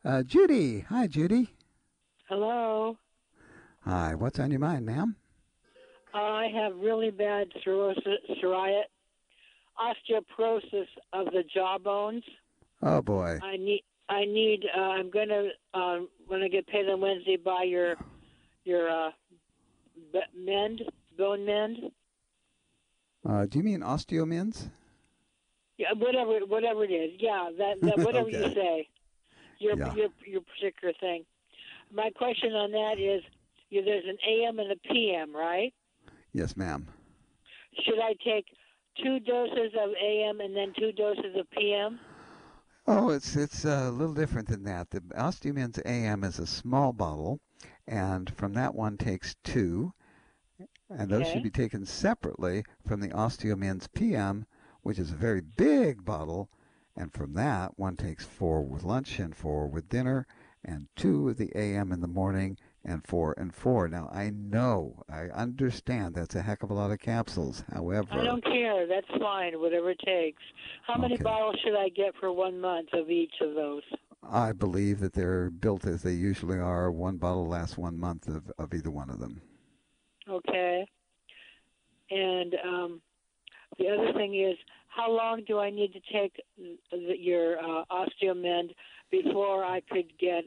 Judy. Hi, Judy. Hello. Hi. What's on your mind, ma'am? I have really bad osteoporosis of the jawbones. Oh boy. I'm gonna when I get paid on Wednesday buy your mend bone mend. Do you mean osteomins? Yeah, whatever it is. Yeah, that whatever you Okay. say. Your Yeah. your your particular thing. My question on that is, there's an AM and a PM, right? Yes, ma'am. Should I take 2 doses of AM and then 2 doses of PM? Oh, it's a little different than that. The osteomins AM is a small bottle, and from that one takes two, and those should Okay. be taken separately from the osteomins PM, which is a very big bottle, and from that one takes four with lunch and four with dinner, and two of the AM in the morning, and four and four. Now I understand that's a heck of a lot of capsules. I However, don't care. That's fine. Whatever it takes. How many okay, bottles should I get for 1 month of each of those? I believe that they're built as they usually are. One bottle lasts 1 month of either one of them. Okay. And the other thing is, how long do I need to take your osteomend before I could get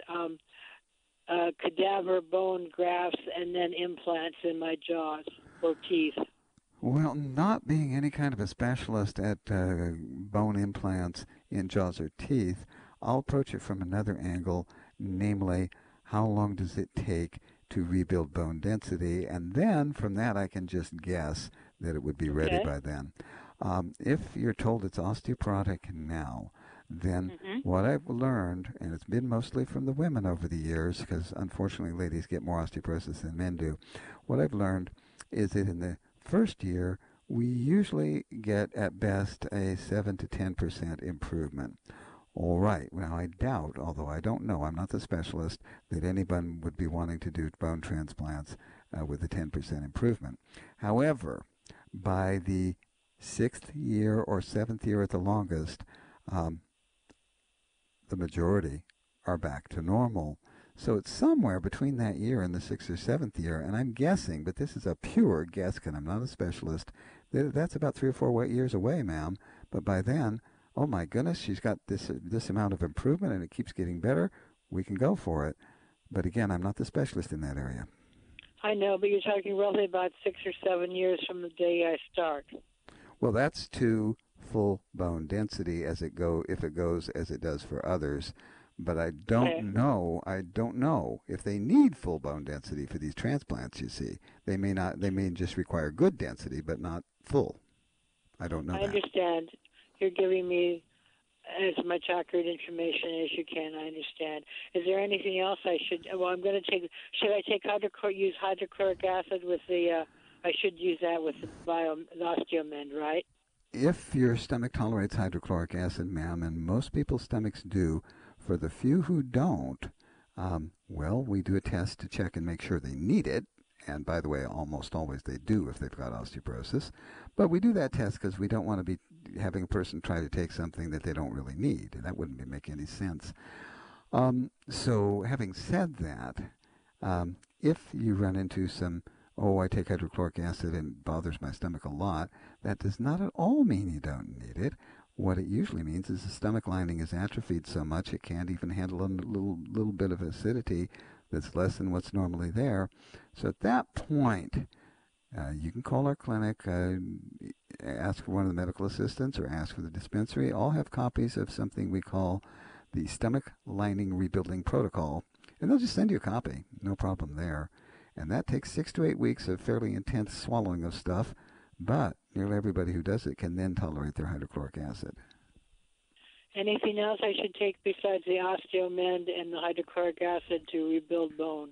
cadaver bone grafts and then implants in my jaws or teeth? Well, not being any kind of a specialist at bone implants in jaws or teeth, I'll approach it from another angle, namely, how long does it take to rebuild bone density? And then from that, I can just guess that it would be ready Okay. by then. If you're told it's osteoporotic now, then Mhm. what I've learned, and it's been mostly from the women over the years, because unfortunately ladies get more osteoporosis than men do, what I've learned is that in the first year, we usually get at best a 7 to 10% improvement. All right. Now, I doubt, although I don't know, I'm not the specialist, that anyone would be wanting to do bone transplants with a 10% improvement. However, by the sixth year or seventh year at the longest, um, the majority are back to normal. So it's somewhere between that year and the sixth or seventh year, and I'm guessing, but this is a pure guess, because I'm not a specialist, that that's about 3 or 4 years away, ma'am. But by then, oh my goodness, she's got this amount of improvement, and it keeps getting better. We can go for it. But again, I'm not the specialist in that area. I know, but you're talking roughly about 6 or 7 years from the day I start. Well, that's to full bone density as it go if it goes as it does for others. But Okay. I don't know if they need full bone density for these transplants, you see. They may not they may just require good density but not full. I don't know I that. understand. You're giving me as much accurate information as you can. I understand. Is there anything else I should? Well, I'm going to take. Should I take use hydrochloric acid with the? I should use that with the osteomend, right? If your stomach tolerates hydrochloric acid, ma'am, and most people's stomachs do, for the few who don't, well, we do a test to check and make sure they need it. And by the way, almost always they do if they've got osteoporosis. But we do that test because we don't want to be having a person try to take something that they don't really need. That wouldn't make any sense. So, having said that, if you run into some, oh, I take hydrochloric acid and it bothers my stomach a lot, that does not at all mean you don't need it. What it usually means is the stomach lining is atrophied so much it can't even handle a little bit of acidity that's less than what's normally there. So at that point, you can call our clinic, ask for one of the medical assistants, or ask for the dispensary. All have copies of something we call the stomach lining rebuilding protocol, and they'll just send you a copy. No problem there. And that takes 6 to 8 weeks of fairly intense swallowing of stuff, but nearly everybody who does it can then tolerate their hydrochloric acid. Anything else I should take besides the osteomend and the hydrochloric acid to rebuild bone?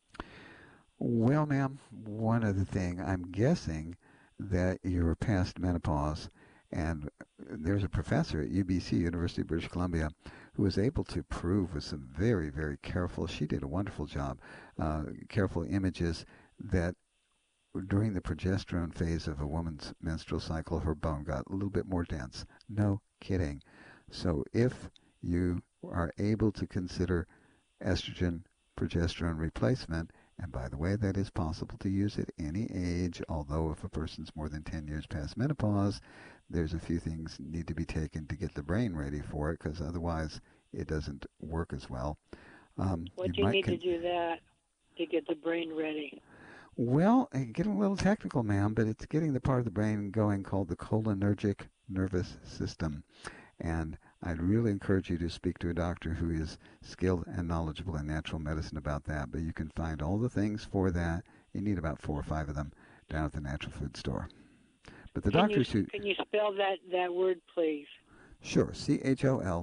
Well, ma'am, one other thing. I'm guessing that you're past menopause, and there's a professor at UBC, University of British Columbia, who was able to prove with some very, very careful, she did a wonderful job, careful images that during the progesterone phase of a woman's menstrual cycle, her bone got a little bit more dense. No kidding. So if you are able to consider estrogen progesterone replacement. And by the way, that is possible to use at any age, although if a person's more than 10 years past menopause, there's a few things need to be taken to get the brain ready for it, because otherwise it doesn't work as well. What do you need to do that to get the brain ready? Well, getting a little technical, ma'am, but it's getting the part of the brain going called the cholinergic nervous system. And I'd really encourage you to speak to a doctor who is skilled and knowledgeable in natural medicine about that. But you can find all the things for that. You need about 4 or 5 of them down at the natural food store. But the doctors who... Can you spell that word, please? Sure. C-H-O-L.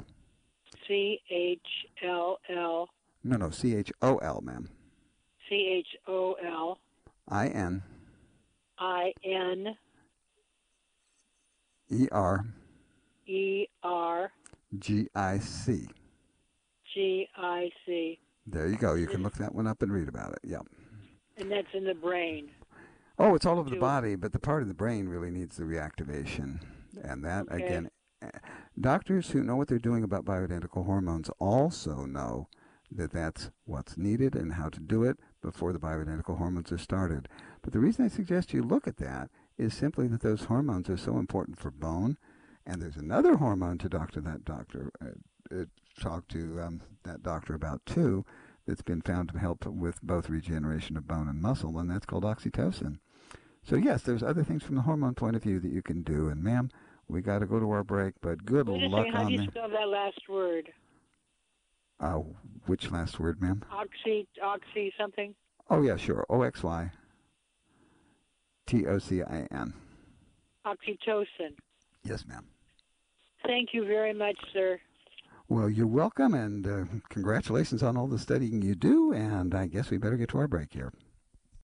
C-H-L-L. No, C-H-O-L, ma'am. C-H-O-L. I-N. I-N. E-R. E-R. G-I-C. G-I-C. There you go. You can look that one up and read about it. Yep. And that's in the brain. Oh, it's all over the body, but the part of the brain really needs the reactivation. And that, okay. Again, doctors who know what they're doing about bioidentical hormones also know that that's what's needed and how to do it before the bioidentical hormones are started. But the reason I suggest you look at that is simply that those hormones are so important for bone. And there's another hormone to talk to that doctor about too, that's been found to help with both regeneration of bone and muscle, and that's called oxytocin. So yes, there's other things from the hormone point of view that you can do. And ma'am, we got to go to our break, but good luck on How do you spell that last word? Which last word, ma'am? Oxy something? Oh yeah, sure. O-X-Y-T-O-C-I-N. Oxytocin. Yes, ma'am. Thank you very much, sir. Well, you're welcome, and congratulations on all the studying you do, and I guess we better get to our break here.